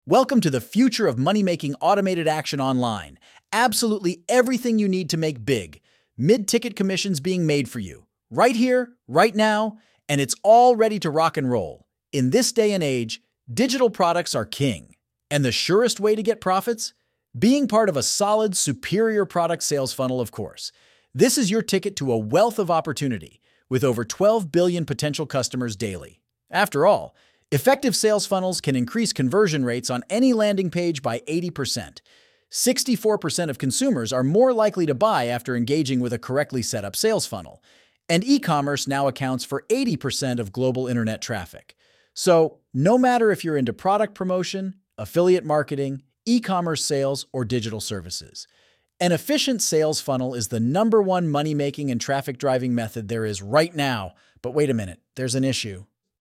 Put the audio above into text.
Welcome to the future of money-making automated action online. Absolutely everything you need to make big. Mid-ticket commissions being made for you. Right here, right now, and it's all ready to rock and roll. In this day and age, digital products are king. And the surest way to get profits? Being part of a solid, superior product sales funnel, of course. This is your ticket to a wealth of opportunity, with over 12 billion potential customers daily. After all, effective sales funnels can increase conversion rates on any landing page by 80%. 64% of consumers are more likely to buy after engaging with a correctly set up sales funnel. And e-commerce now accounts for 80% of global internet traffic. So, no matter if you're into product promotion, affiliate marketing, e-commerce sales, or digital services, an efficient sales funnel is the number one money-making and traffic-driving method there is right now. But wait a minute, there's an issue.